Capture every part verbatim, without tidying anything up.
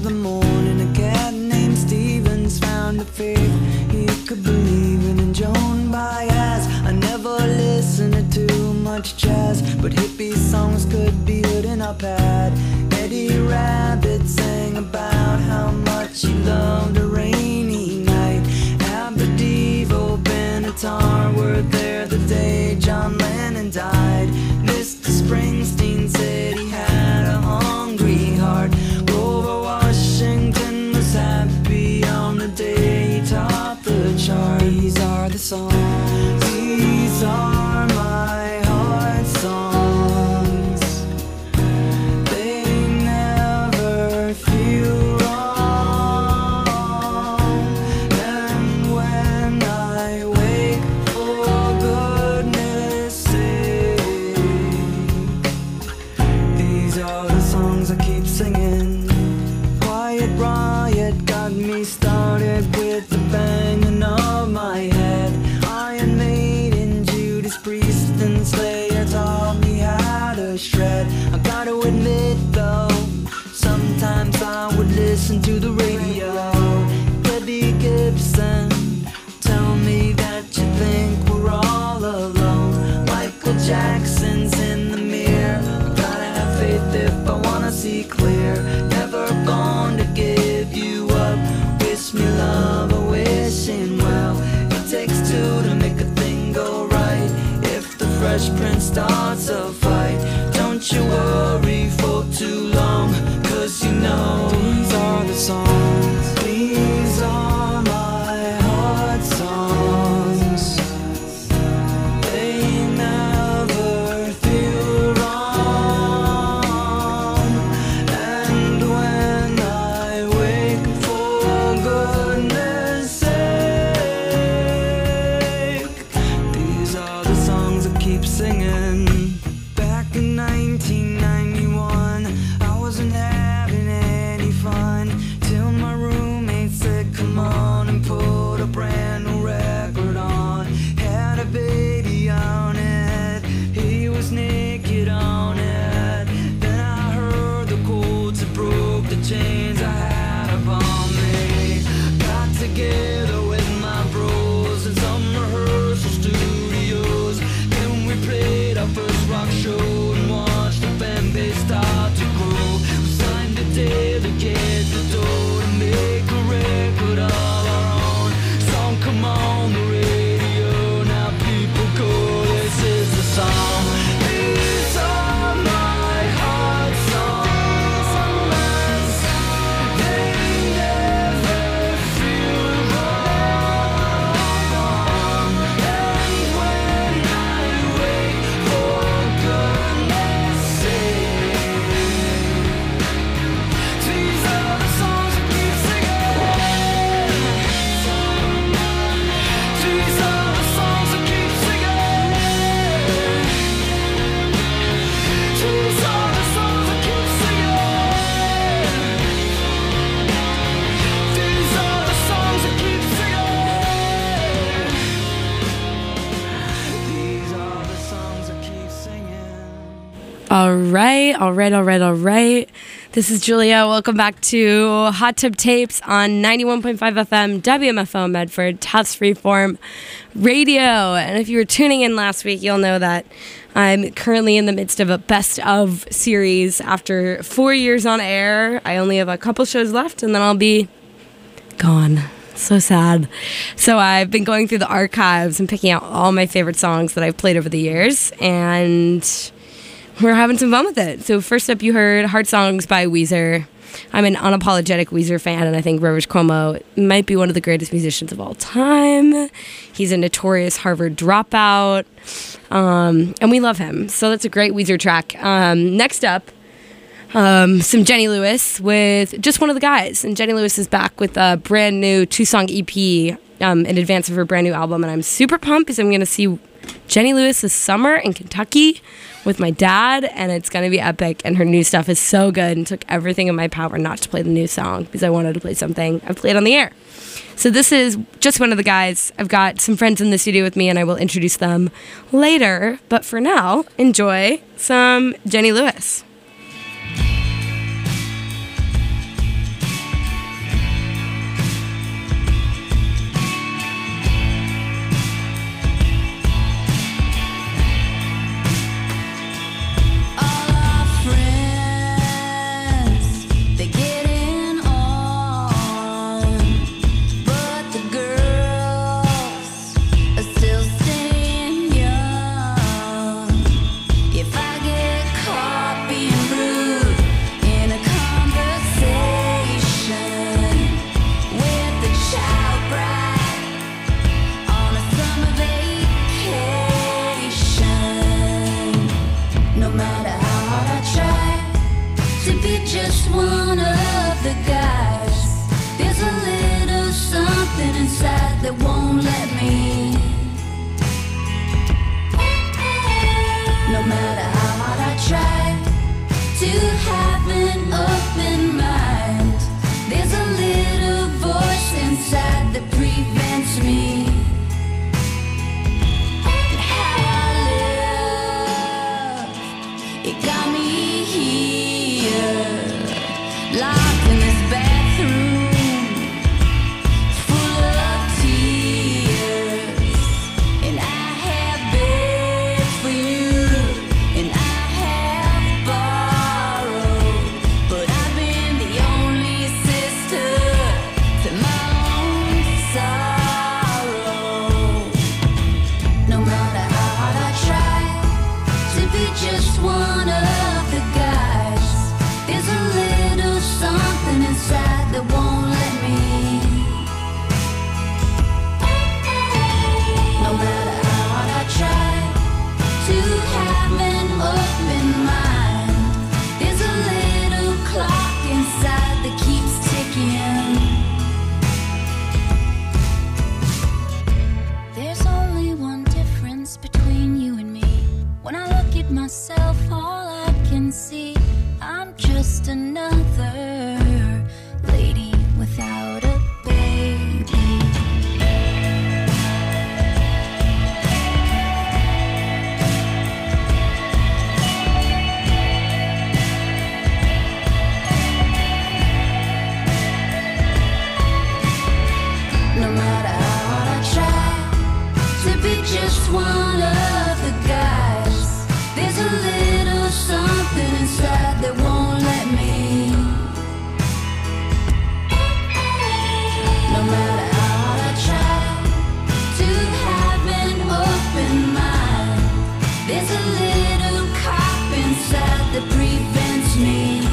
the morning, a cat named Stevens found a faith he could believe in. And Joan Baez, I never listened to too much jazz, but hippie songs could be heard in our pad. Eddie Rabbit sang about how much he loved a rainy night. Abba Devo, Benatar were there the day John Lennon died. Mister Springsteen said he had a hungry heart. Grover Washington was happy on the day he topped the chart. These are the songs, these are my heart songs. They never feel wrong. And when I wake, for goodness sake, these are the songs I keep singing. Quiet Riot got me started with the banging of my head. Iron Maiden, Judas Priest and Slayer taught me how to shred. I gotta admit though, sometimes I would listen to the radio. Freddie Gibson, tell me that you think we're all alone. Michael Jackson's in the mirror. I gotta have faith if I wanna see clear. Never going to give you up. Wish me love or wishing well. It takes two to make a thing go right. If the Fresh Prince starts a fight, don't you worry for too long, cause you know these are the songs, these are my heart songs. They never feel wrong. And when I wake, for goodness sake, these are the songs I keep singing. Back in nineteen ninety-one, I wasn't having any fun till my roommate said, come on and put a brand new record on. Had a baby on it, he was naked on it. Then I heard the chords that broke the chains I had upon me. Got together with my bros in some rehearsal studios. Then we played our first rock show and watched the fan base start to grow. We signed a deal to get the dough to make a record of our own. Song come on the radio, now people go, this is the song. These are my heart songs. They never feel wrong. And when I wake, for goodness sake, these are the songs I keep singing. These are the songs I keep singing. These are the songs I keep singing. These are the songs I keep singing. These are the songs I keep singing. All right, all right, all right, all right. This is Julia. Welcome back to Hot Tub Tapes on ninety-one point five F M, W M F O Medford, Tufts Freeform Radio. And if you were tuning in last week, you'll know that I'm currently in the midst of a best of series. After four years on air, I only have a couple shows left, and then I'll be gone. So sad. So I've been going through the archives and picking out all my favorite songs that I've played over the years, and we're having some fun with it. So first up, you heard Heart Songs by Weezer. I'm an unapologetic Weezer fan, and I think Rivers Cuomo might be one of the greatest musicians of all time. He's a notorious Harvard dropout, um, and we love him. So that's a great Weezer track. Um, next up, um, some Jenny Lewis with Just One of the Guys. And Jenny Lewis is back with a brand new two-song E P um, in advance of her brand new album, and I'm super pumped because I'm going to see Jenny Lewis this summer in Kentucky with my dad, and it's going to be epic, and her new stuff is so good, and took everything in my power not to play the new song because I wanted to play something I've played on the air. So this is Just One of the Guys. I've got some friends in the studio with me, and I will introduce them later, but for now, enjoy some Jenny Lewis. just one of the guys. There's a little something inside that won't let me. No matter how hard I try to have an open mind, there's a little cop inside that prevents me.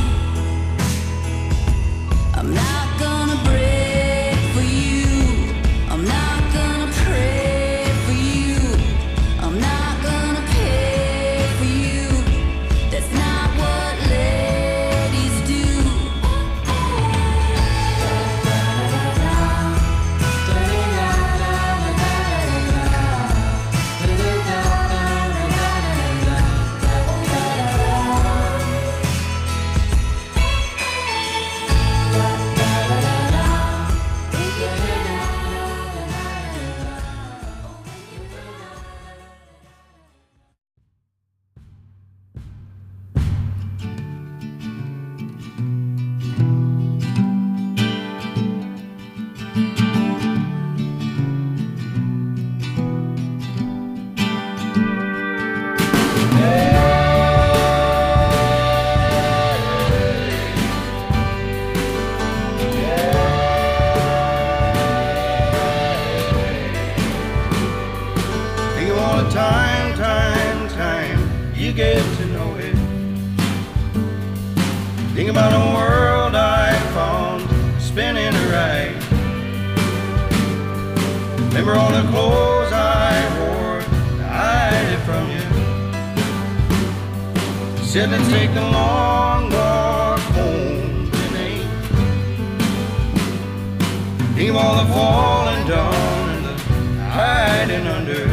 I'm not gonna break for you. I'm not gonna pray for you. I'm not gonna pay for you. That's not what ladies do. Think of all the time, time, time you get to know it. Think about the world I found spinning right. Remember all the clothes I wore to hide it from you. Said let's take the long walk home tonight. Think of all the falling down and the hiding under.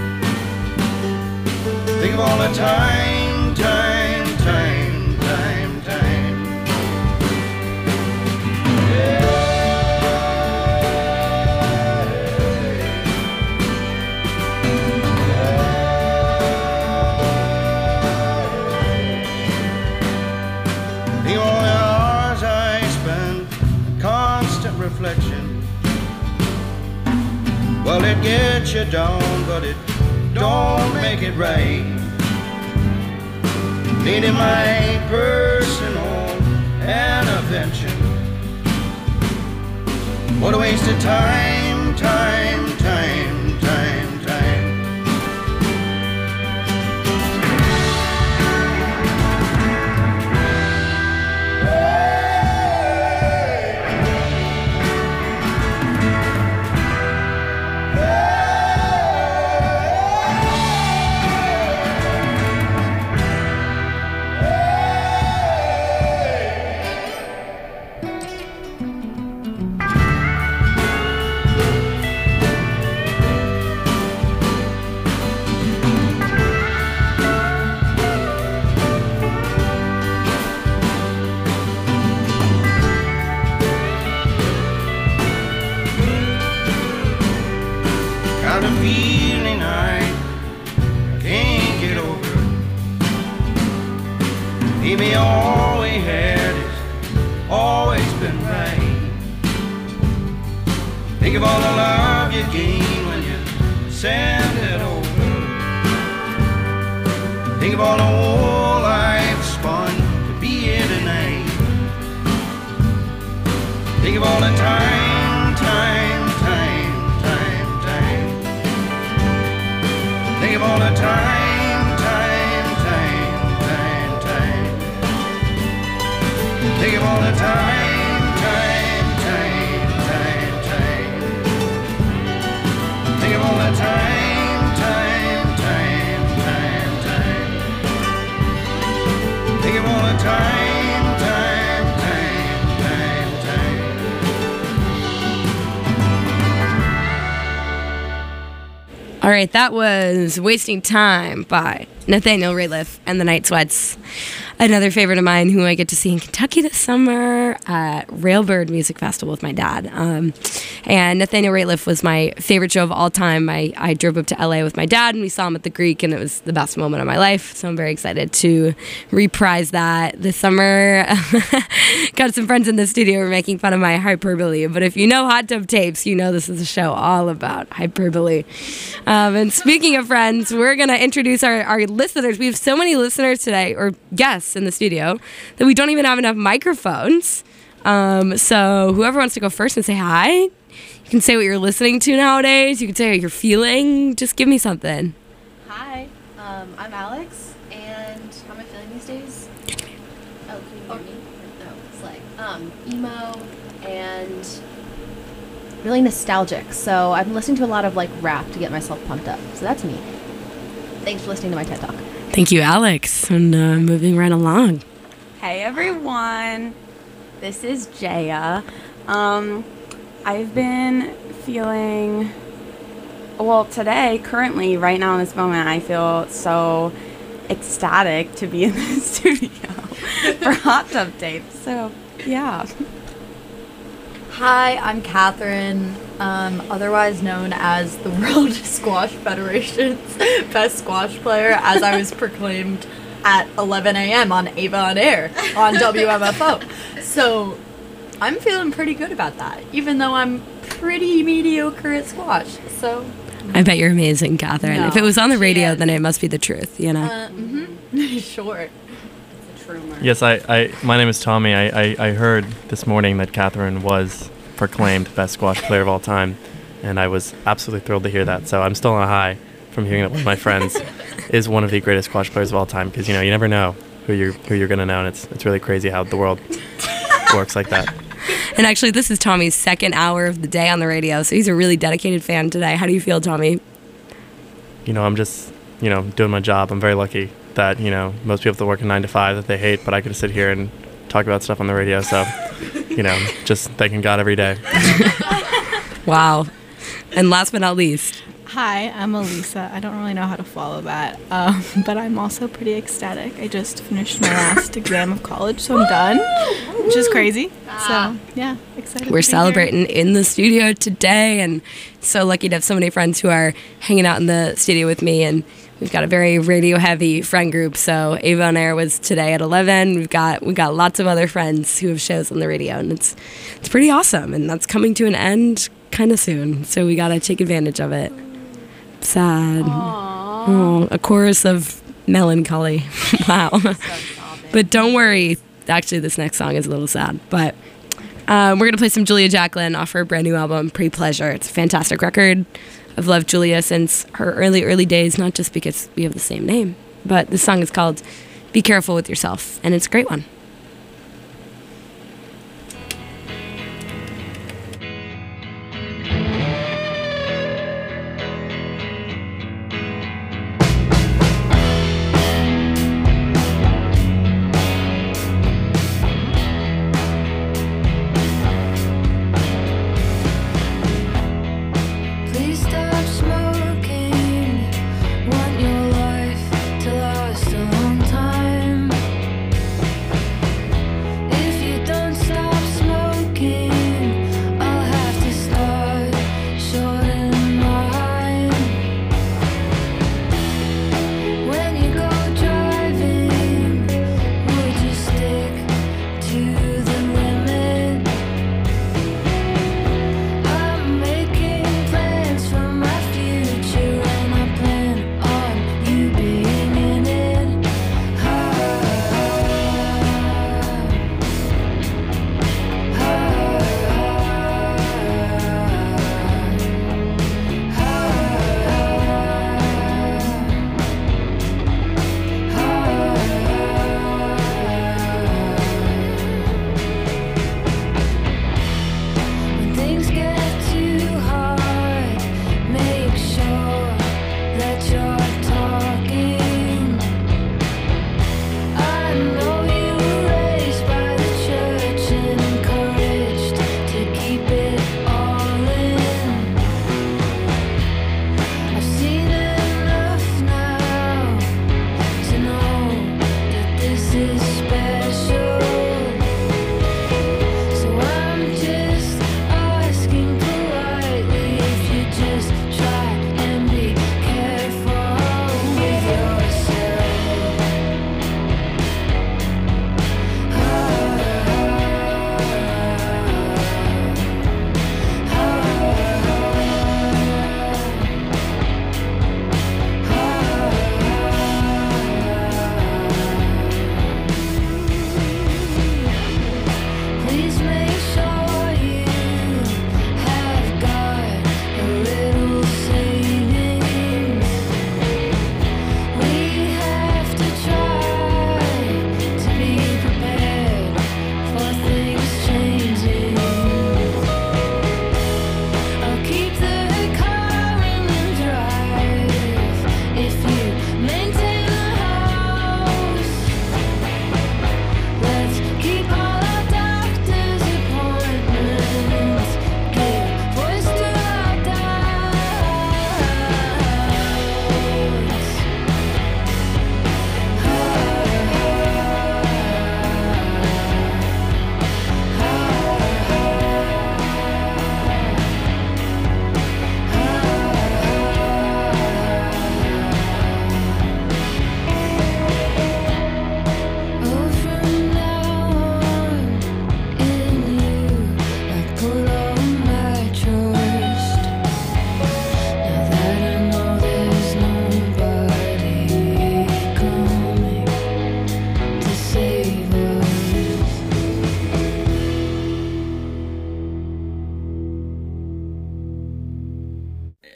Think of all the time, time, time, time, time. Think of all the hours I spent in constant reflection. Well, it gets you down, but it don't make it right. Needing my personal intervention. What a waste of time, time, time, time, time. Got a feeling I can't get over. Maybe all we had has always been right. Think of all the love you gain when you send it over. Think of all the whole life spun to be here tonight. Think of all the time, time, time, time, time. Think of all the time, time, time, time, time. Think of all the time, time, time, time, time. Think of all the time, time, time, time, time. Think of all the time, time, time, time, time. All right, that was Wasting Time by Nathaniel Rateliff and the Night Sweats. another favorite of mine who I get to see in Kentucky this summer at Railbird Music Festival with my dad. Um, and Nathaniel Rateliff was my favorite show of all time. I, I drove up to L A with my dad and we saw him at the Greek, and it was the best moment of my life. So I'm very excited to reprise that this summer. Got some friends in the studio who are making fun of my hyperbole, but if you know Hot Tub Tapes, you know this is a show all about hyperbole. Um, and speaking of friends, we're going to introduce our, our listeners. We have so many listeners today, or guests in the studio, that we don't even have enough microphones. Um, so whoever wants to go first and say hi, you can say what you're listening to nowadays. You can say what you're feeling. Just give me something. Hi, um, I'm Alex, and how am I feeling these days? Oh, can you hear me? No, it's like um, emo and really nostalgic. So I'm listening to a lot of like rap to get myself pumped up. So that's me. Thanks for listening to my TED Talk. Thank you, Alex. And uh, moving right along. Hey everyone, this is Jaya. Um, I've been feeling, well today, currently, right now in this moment, I feel so ecstatic to be in the studio for Hot Tub Tapes. So, yeah. Hi, I'm Catherine, um, otherwise known as the World Squash Federation's best squash player, as I was proclaimed at eleven a.m. on Ava on Air on W M F O. So I'm feeling pretty good about that, even though I'm pretty mediocre at squash. So I bet you're amazing, Catherine. No, if it was on the she radio, is. then it must be the truth, you know? Uh, mm-hmm. Sure. It's a true word. Yes, I, I. My name is Tommy. I, I, I heard this morning that Catherine was proclaimed best squash player of all time, and I was absolutely thrilled to hear that. So I'm still on a high from hearing that one of my friends is one of the greatest squash players of all time, because you know you never know who you're who you're gonna know, and it's it's really crazy how the world works like that. And actually, this is Tommy's second hour of the day on the radio, so he's a really dedicated fan today. How do you feel, Tommy? You know, I'm just you know doing my job. I'm very lucky that you know most people have to work a nine to five that they hate, but I get to sit here and talk about stuff on the radio. So. You know, just thanking God every day. Wow. And last but not least. Hi, I'm Elisa. I don't really know how to follow that, um, but I'm also pretty ecstatic. I just finished my last exam of college, so I'm done, which is crazy. So, yeah, excited. We're to be celebrating in the studio today, and so lucky to have so many friends who are hanging out in the studio with me, and we've got a very radio-heavy friend group. So Ava on Air was today at eleven. We've got we got lots of other friends who have shows on the radio, and it's it's pretty awesome. And that's coming to an end kind of soon. So we got to take advantage of it. Sad. Oh, a chorus of melancholy. Wow. But don't worry. Actually, this next song is a little sad. But um, we're going to play some Julia Jacklin off her brand new album, Pre-Pleasure. It's a fantastic record. I've loved Julia since her early, early days, not just because we have the same name, but the song is called Be Careful With Yourself, and it's a great one. Please stop smoking. Want your life to last a long time.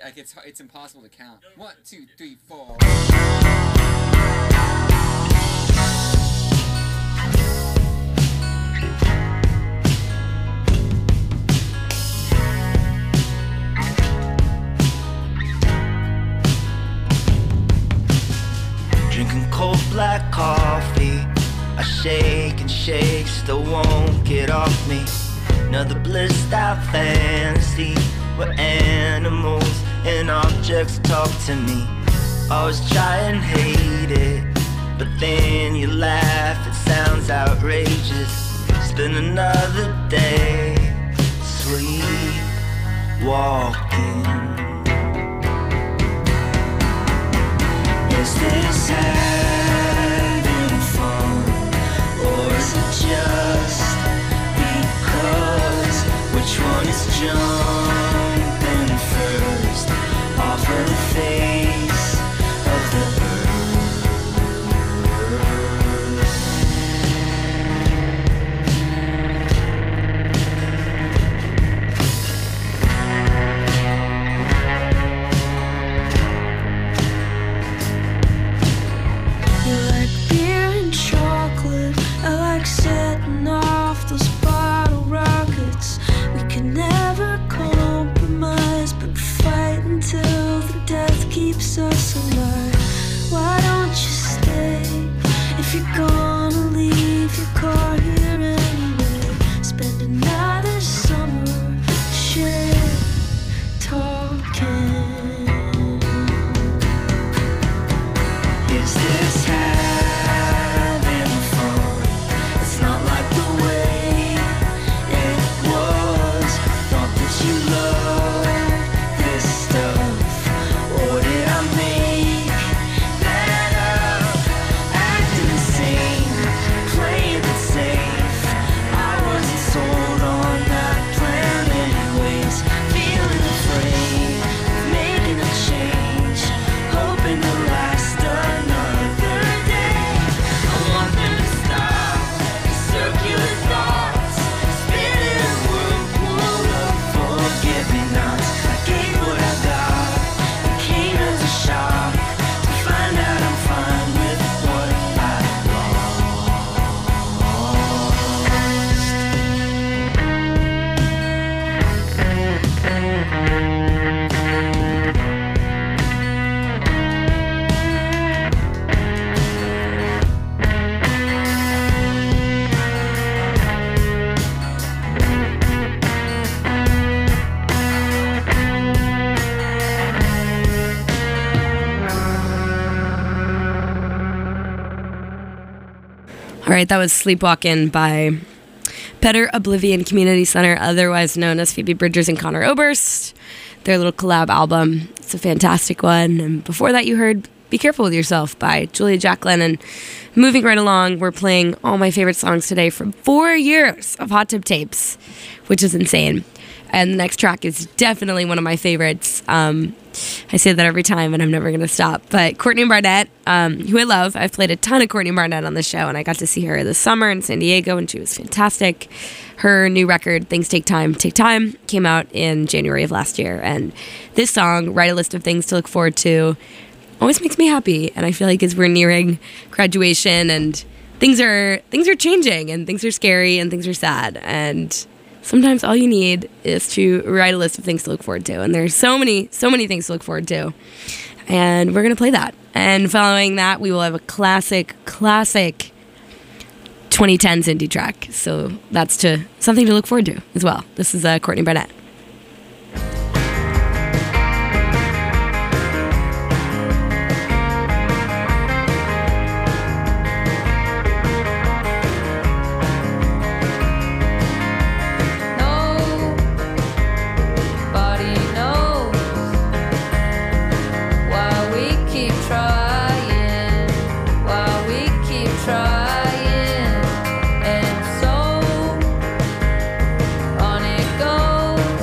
like it's it's impossible to count. One, two, three, four. Drinking cold black coffee, I shake and shake, still won't get off me. Another blissed out fantasy where animals and objects talk to me. Always try and hate it, but then you laugh, it sounds outrageous. Spend another day sleepwalking. Is this having fun, or is it just because? Which one is jumping first off of the face of the You like beer and chocolate, I like setting off those bottle rockets. We can never compromise, but fight until the death keeps us alive. Why don't you stay? If you're gonna leave your car here anyway, spend another summer shit talking. Is this having fun? It's not like the way it was. Thought that you loved this stuff, or did I make that up? Acting insane, playing it safe. I wasn't sold on that plan anyways. Feeling afraid of making a change, hoping to last another day. I want them to stop the circular thoughts, spinning a whirlpool of forget-me-nots. I gave what I got, it came as a shock to find out I'm fine with what I lost. All right, that was Sleepwalkin' by Better Oblivion Community Center, otherwise known as Phoebe Bridgers and Connor Oberst. Their little collab album. It's a fantastic one. And before that, you heard Be Careful With Yourself by Julia Jacqueline. And moving right along, we're playing all my favorite songs today from four years of Hot Tub Tapes, which is insane. And the next track is definitely one of my favorites. Um, I say that every time, and I'm never going to stop. But Courtney Barnett, um, who I love. I've played a ton of Courtney Barnett on the show, and I got to see her this summer in San Diego, and she was fantastic. Her new record, Things Take Time, Take Time, came out in January of last year. And this song, Write a List of Things to Look Forward to, always makes me happy. And I feel like as we're nearing graduation and things are things are changing, and things are scary, and things are sad, and sometimes all you need is to write a list of things to look forward to. And there's so many, so many things to look forward to. And we're going to play that. And following that, we will have a classic, classic twenty tens indie track. So that's to something to look forward to as well. This is uh, Courtney Barnett. Nobody knows why we keep trying, why we keep trying, and so on it goes.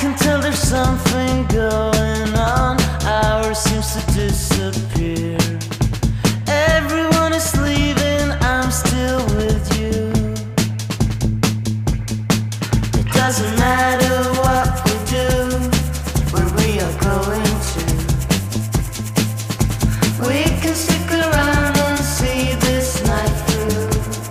can tell there's something going on. Ours seems to disappear. Everyone is leaving, I'm still with you. It doesn't matter what we do, where we are going to. We can stick around and see this night through.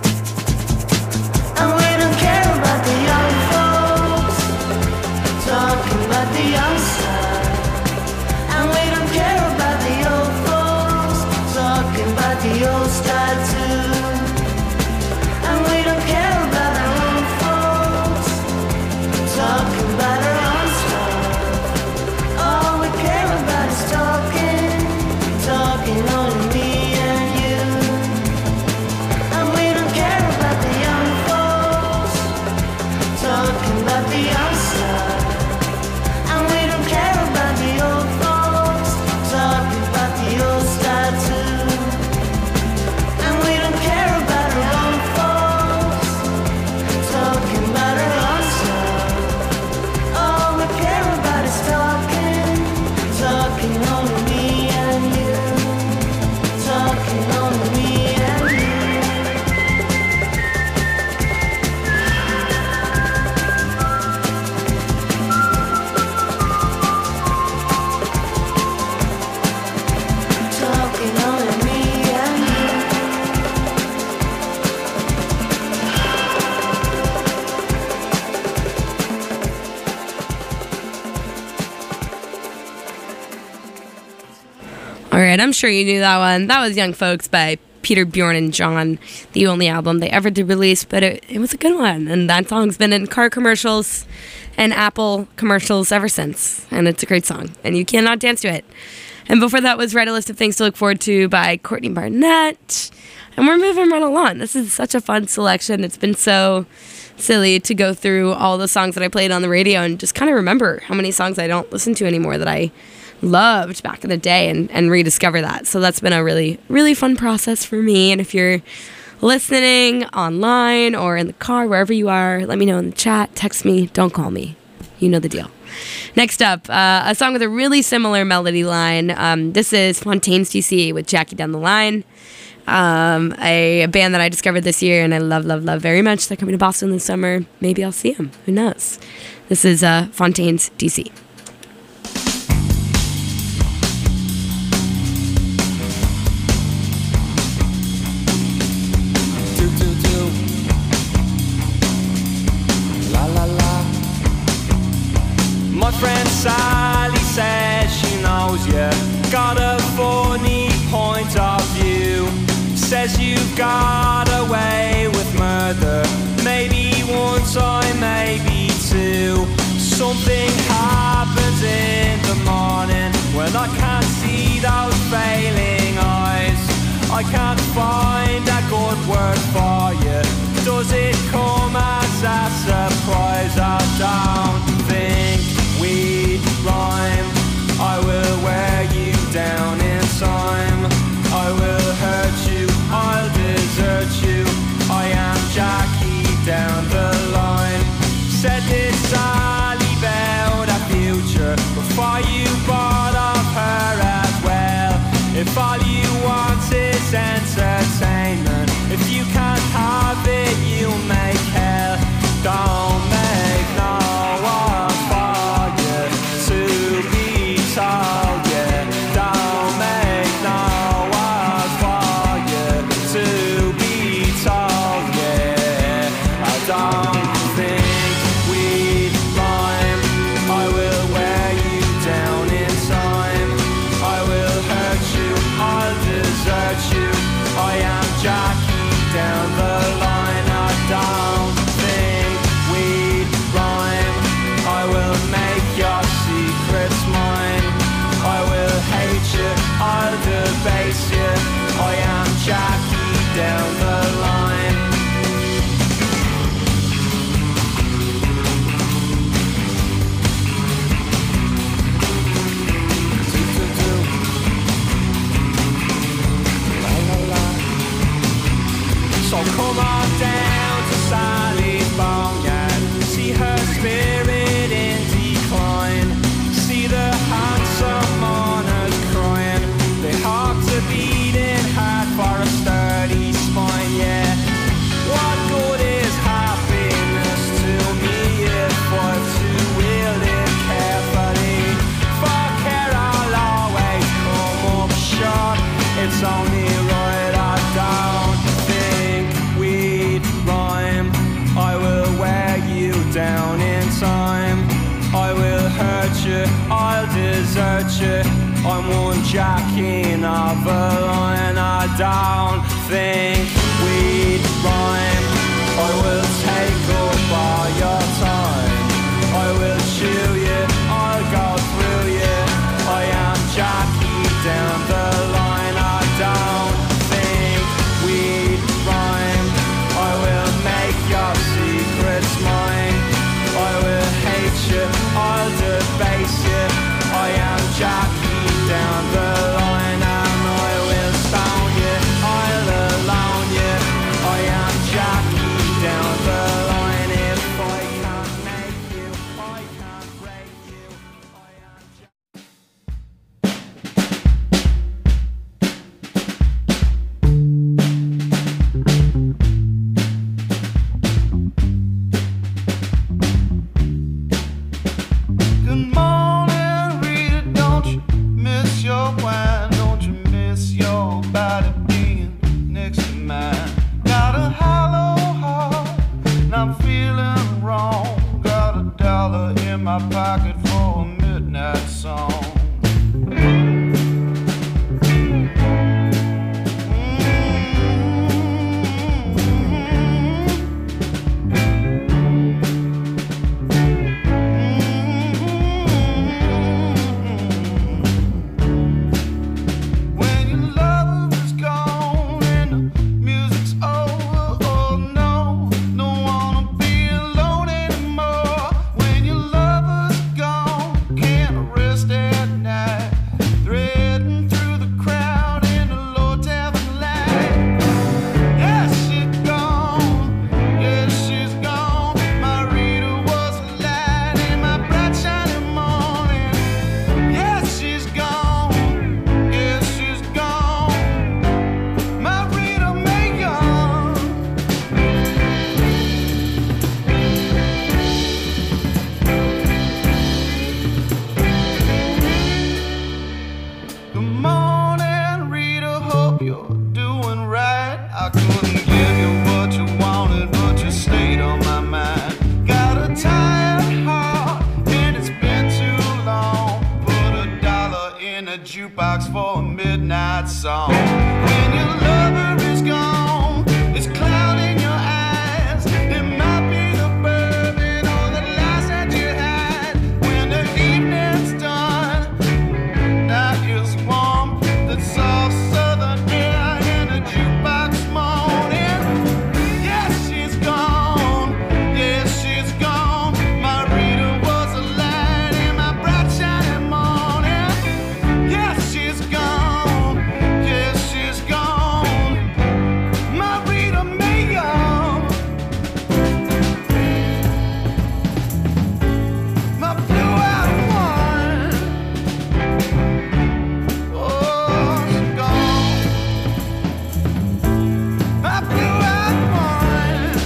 And we don't care about the young folks talking about the outside. And we don't care about the old folks talking about the old style too. And we don't care about our own folks talking about our own stuff. All we care about is talking, talking only me and you. And we don't care about the young folks talking about the outside. And we don't care about the old folks talking about the old style too. And we don't care about our own folks talking about our own stuff. All we care about is talking, talking only me and you. Talking only me and you. Talking only me and you. All right, I'm sure you knew that one. That was Young Folks by Peter, Bjorn, and John, the only album they ever did release, but it, it was a good one. And that song's been in car commercials and Apple commercials ever since. And it's a great song, and you cannot dance to it. And before that was Write a List of Things to Look Forward to by Courtney Barnett. And we're moving right along. This is such a fun selection. It's been so silly to go through all the songs that I played on the radio and just kind of remember how many songs I don't listen to anymore that I loved back in the day and, and rediscover that. So that's been a really, really fun process for me. And if you're listening online or in the car, wherever you are, let me know in the chat. Text me. Don't call me. You know the deal. Next up, uh, a song with a really similar melody line. Um, this is Fontaine's D C with Jackie Down the Line. Um, a, a band that I discovered this year and I love, love, love very much. They're coming to Boston this summer. Maybe I'll see them. Who knows? This is uh, Fontaine's D C. My friend Sally says she knows you got a funny point of view. Says you got away with murder, maybe one time, maybe two. Something happens in the morning when I can't see those failing eyes. I can't find a good word for you. Does it come as a surprise? I don't think we rhyme. I will wear you down in time. I will hurt you, I'll desert you. I am Jackie down the line. Said this Sally about a future before you bought off her as well. If all you want is entertainment, if you can't have it, you make hell. Don't make no one for you to be told, yeah. Don't make no one for you to be told, yeah. I don't think we'd rhyme. in time. I will hurt you, I'll desert you. I'm one jacking of a line. I don't think we'd rhyme. I will take up all your time. I will chew you, I'll go through you. I am Jackie down the line. I don't think we'd rhyme. I will make your secrets mine. I will hate you, I'll debase you. I am Jackie down the line, and I will stone you, I'll alone you. I am Jackie down the line. If I can't make you, I can't break you. I am Jackie. Good morning, Rita. Don't you miss your wine? Don't you miss your body being next to mine? Got a hollow heart, and I'm feeling wrong. Got a dollar in my pocket for a midnight song. When your love is gone and the music's over, oh no, don't wanna be alone anymore. When your lover's gone, can't rest at night, threading through the crowd in the low tavern light. Yeah, she's gone, yeah, she's gone. My Rita was a light in my bright shining morning. Yeah, she's gone, yeah, she's gone. My Rita Mae Young. Good morning, Rita. Hope you're doing right. I couldn't give you what you wanted, but you stayed on my mind. Got a tired heart, and it's been too long. Put a dollar in a jukebox for a midnight song. When your lover is gone, it's clouding your eyes. It might be the bourbon or the lies that you had. When the evening's done, night is warm, that soft southern air in a jukebox moaning. Yeah, she's gone, yeah, she's gone. My Rita was a light in my bright shining morning. Yeah, she's gone, yeah, she's gone. My Rita Mae Young. My blue-eyed one. Oh, she's gone. My blue-eyed one.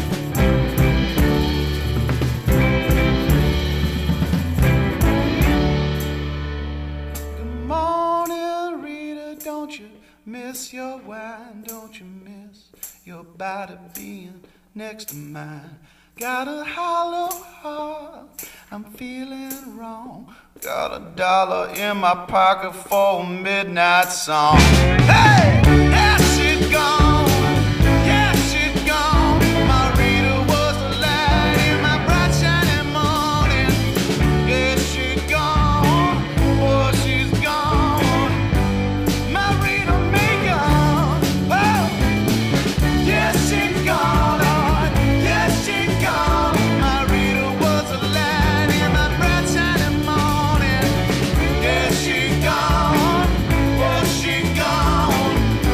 Good morning, Rita. Don't you miss your wine? Don't you miss your body being next to mine? Got a hollow heart, I'm feeling wrong. Got a dollar in my pocket for a midnight song. Hey, yeah, she's gone. Yeah, she's gone. My Rita was a light in my bright shining morning. Yeah, she's gone. Oh, she's gone. My Rita Mae Young. Oh, yeah, she's gone. Oh, yeah, she's gone. My Rita was a light in my bright shining morning. Yeah, she's gone. Oh, she's gone.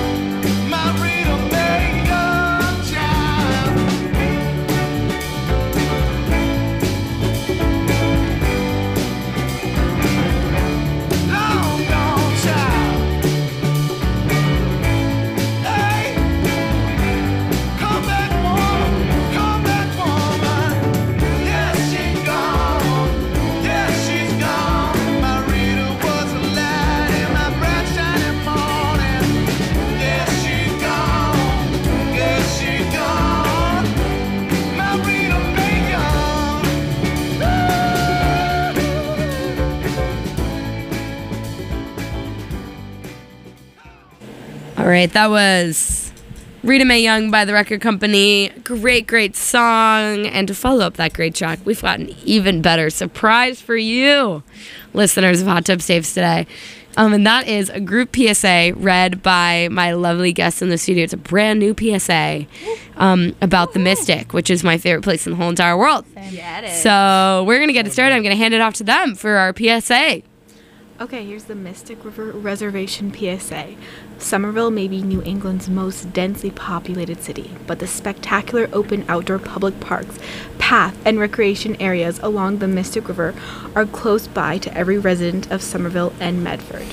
right, that was Rita Mae Young by The Record Company. Great, great song. And to follow up that great track, we've got an even better surprise for you, listeners of Hot Tub Tapes today. Um, and that is a group P S A read by my lovely guest in the studio. It's a brand new P S A um, about the Mystic, which is my favorite place in the whole entire world. Yeah, it is. So we're going to get it started. I'm going to hand it off to them for our P S A. Okay, here's the Mystic River Reservation P S A. Somerville may be New England's most densely populated city, but the spectacular open outdoor public parks, path, and recreation areas along the Mystic River are close by to every resident of Somerville and Medford.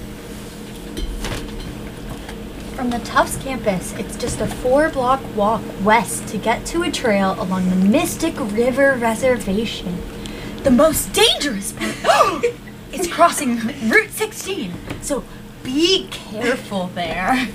From the Tufts campus, it's just a four-block walk west to get to a trail along the Mystic River Reservation. The most dangerous part is crossing Route sixteen, so be careful there.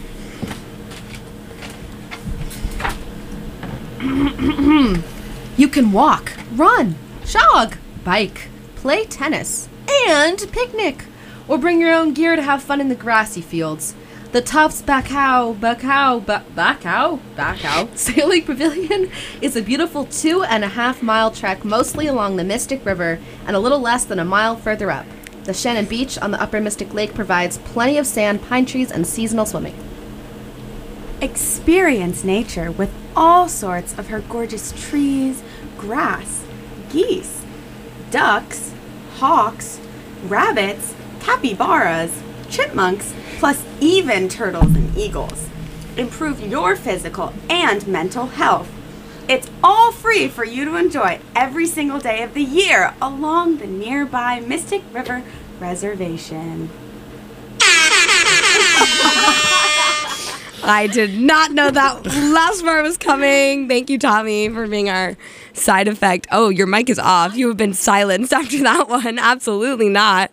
You can walk, run, jog, bike, play tennis, and picnic. Or bring your own gear to have fun in the grassy fields. The Tufts Bacau, Bacau, ba- Bacau, Bacau Sailing Pavilion is a beautiful two and a half mile trek mostly along the Mystic River and a little less than a mile further up. The Shannon Beach on the upper Mystic Lake provides plenty of sand, pine trees, and seasonal swimming. Experience nature with all sorts of her gorgeous trees, grass, geese, ducks, hawks, rabbits, capybaras, chipmunks, plus even turtles and eagles. Improve your physical and mental health. It's all free for you to enjoy every single day of the year along the nearby Mystic River Reservation. I did not know that last part was coming. Thank you, Tommy, for being our side effect. Oh, your mic is off. You have been silenced after that one. Absolutely not.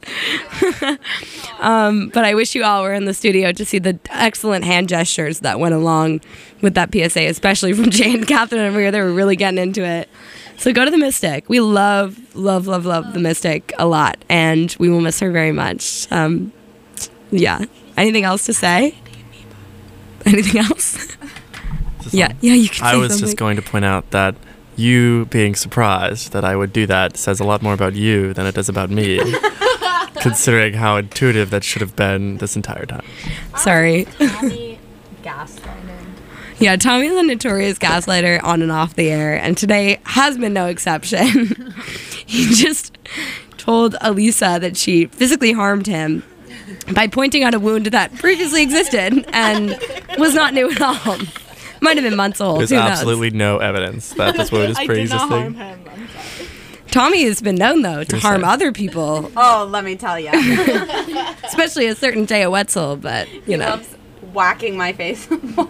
um, but I wish you all were in the studio to see the excellent hand gestures that went along with that P S A, especially from Jay and Catherine over here. They were really getting into it. So go to the Mystic. We love, love, love, love the Mystic a lot, and we will miss her very much. Um, yeah. Anything else to say? Anything else? yeah, yeah, you can I say was something. just going to point out that you being surprised that I would do that says a lot more about you than it does about me, considering how intuitive that should have been this entire time. Sorry. Tommy gaslighting. Yeah, Tommy's a notorious gaslighter on and off the air, and today has been no exception. He just told Elisa that she physically harmed him by pointing out a wound that previously existed and was not new at all. Might have been months old. There's Who knows? absolutely no evidence that this wound is I did not harm pre-existing. him. I'm sorry. Tommy has been known, though, to You're harm saying. other people, Oh, let me tell you. especially a certain Jay Wetzel, but, you know. Loves whacking my face.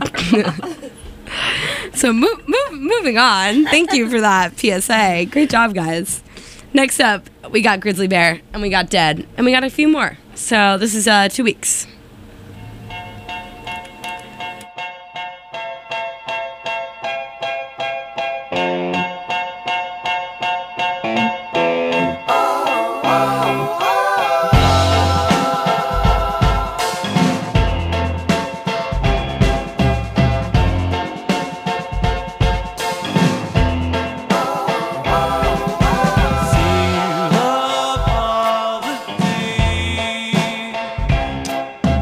So move, move, moving on. Thank you for that P S A. Great job, guys. Next up, we got Grizzly Bear, and we got Dead, and we got a few more. So this is uh, two weeks. Seal up all the day.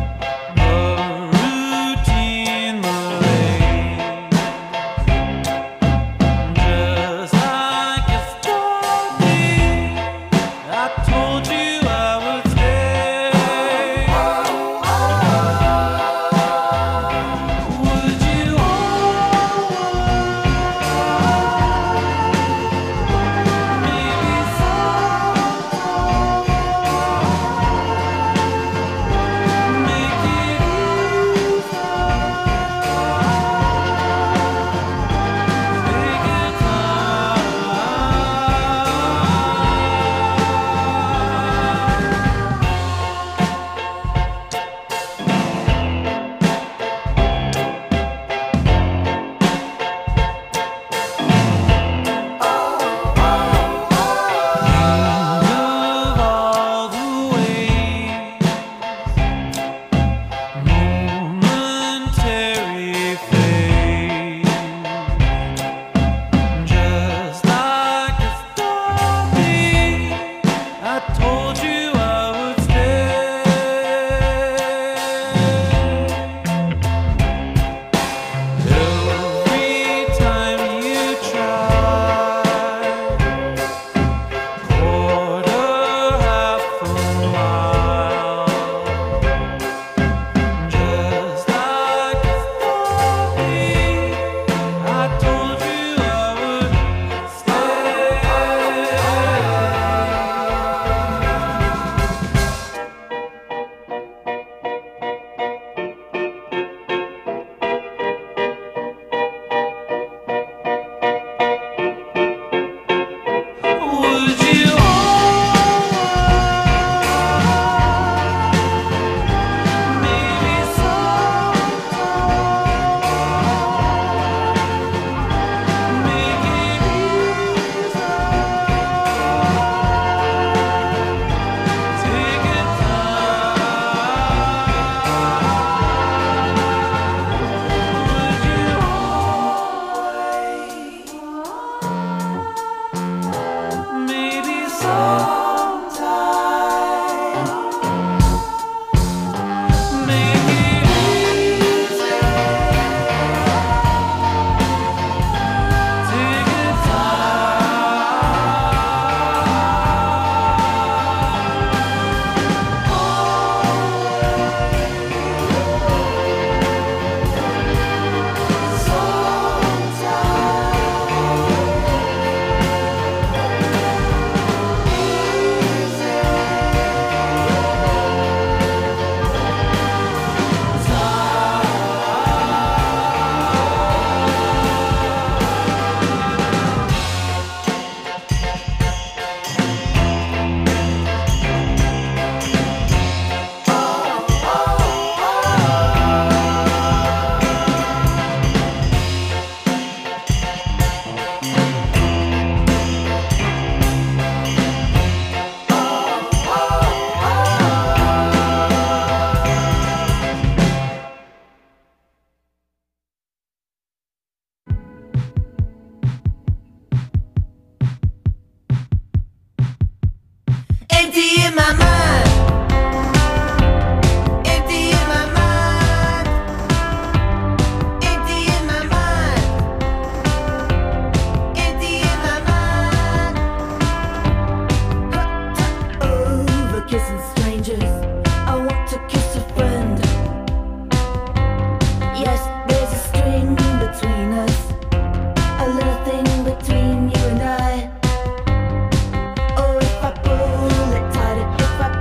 Empty in my mind. Empty in my mind. Empty in my mind. Empty in my mind. Over kissing strangers. I want to kiss a friend. Yes, there's a string between us. A little thing between you and I. Oh, if I pull it tighter, if I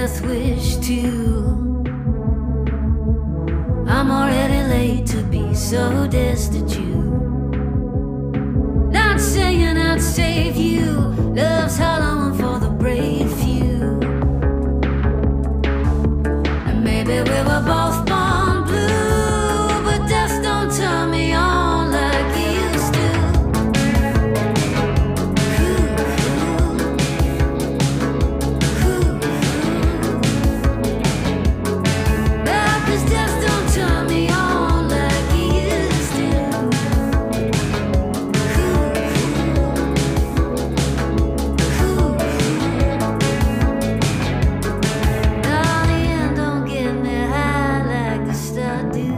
death wish too. I'm already late to be so destitute. Not saying I'd save you. Love's hollow for the brave few. And maybe we were both born blue, but death don't turn me on like it used to. Nah, 'cause death don't turn me on like it used to. Darling, don't get me high like the star do.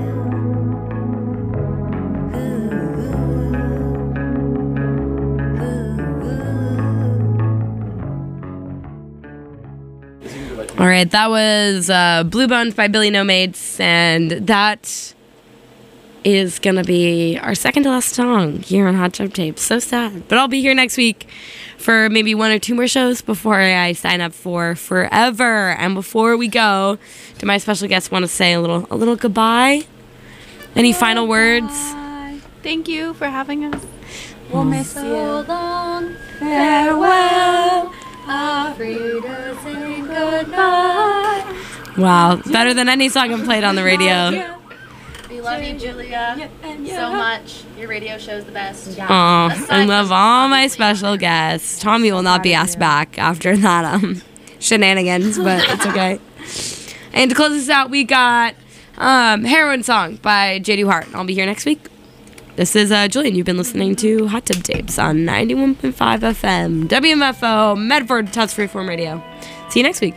All right, that was uh, Blue Bones by Billy No Mates, and that is going to be our second to last song here on Hot Tub Tapes. So sad. But I'll be here next week for maybe one or two more shows before I sign up for Forever. And before we go, do my special guests want to say a little a little goodbye? Any final words? Thank you for having us. We'll miss So you. long, Farewell. our freedom saying goodbye. Wow, better than any song I've played on the radio. We love you, Julia, so much. Your radio show's the best. Aw, I Aside love from all my obviously special guests. Tommy will not be asked back after that um shenanigans, but it's okay. And to close this out, we got um, Heroin Song by J D Hart. I'll be here next week. This is uh, Julian. You've been listening to Hot Tub Tapes on ninety-one point five F M, W M F O, Medford, Tufts Freeform Radio. See you next week.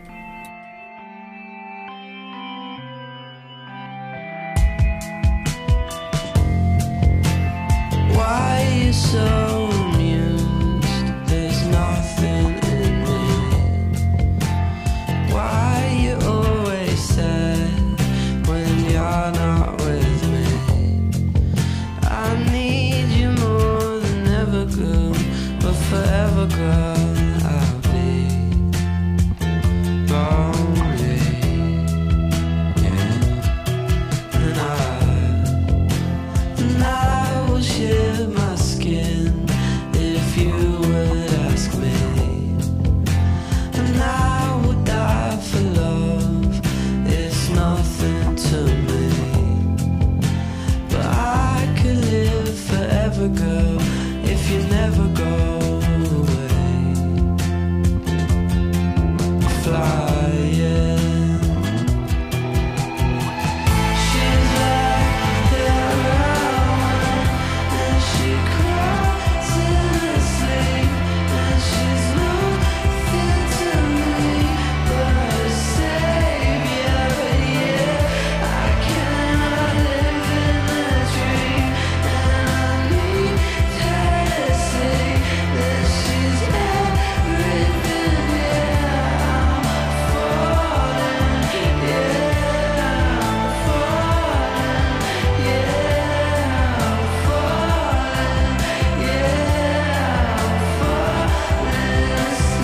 Why are you so amused? There's nothing in me. Why you always sad when you're not with me? I need you more than ever, girl, but forever, girl, I'll be lonely. Yeah. And I, and I will shed my skin if you would ask me. And I would die for love, it's nothing to me. But I could live forever, girl, if you never go away. Flying. She's like heroin, and she cries in her sleep, and she's nothing to me but a savior. Yeah, I cannot live in a dream, and I need her to say that she's everything. Yeah, I'm falling. Yeah, I'm falling. Yeah, I'm falling. Yeah, I'm falling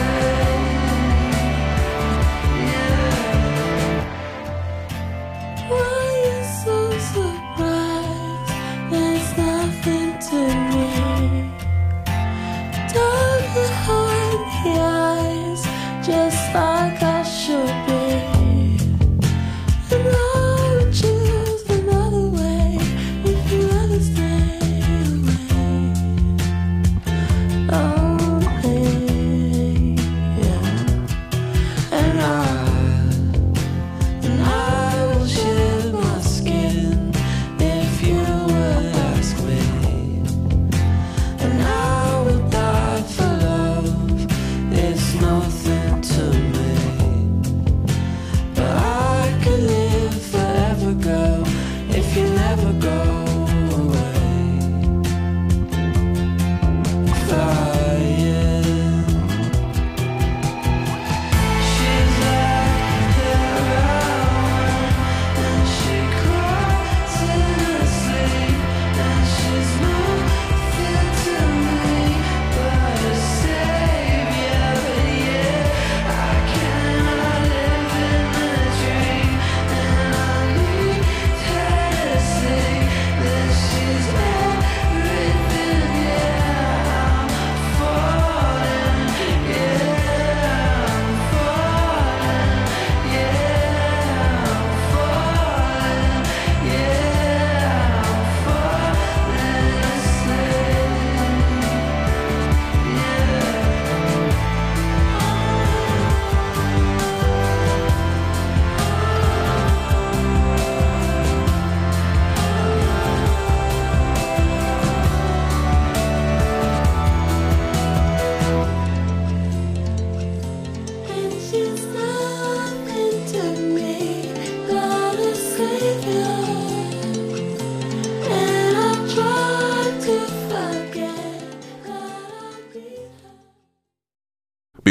asleep. Yeah. Why you so surprised? There's nothing to me. Dark behind the eyes, just like I should be. And I would choose another way if you ever stay away. Lonely, yeah. And I, and I will shed my skin if you would ask me. And I would die for love, it's nothing to me.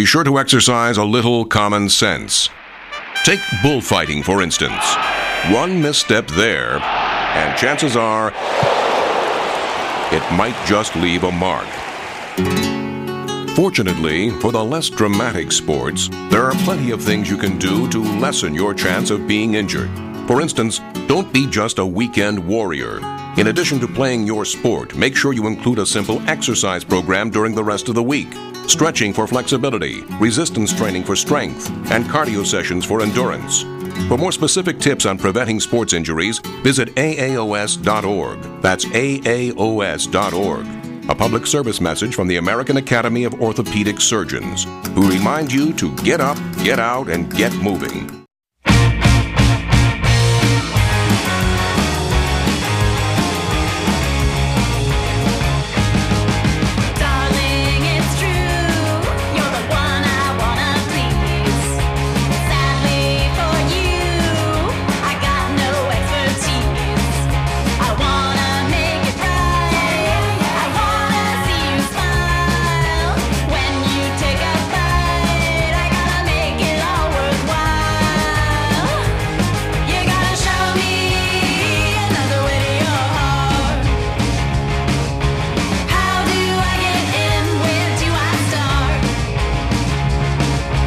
sure to exercise a little common sense. Take bullfighting, for instance. One misstep there, and chances are it might just leave a mark. Fortunately, for the less dramatic sports, there are plenty of things you can do to lessen your chance of being injured. For instance, don't be just a weekend warrior. In addition to playing your sport, make sure you include a simple exercise program during the rest of the week. Stretching for flexibility, resistance training for strength, and cardio sessions for endurance. For more specific tips on preventing sports injuries, visit A A O S dot org. That's A A O S dot org. A public service message from the American Academy of Orthopedic Surgeons, who remind you to get up, get out, and get moving.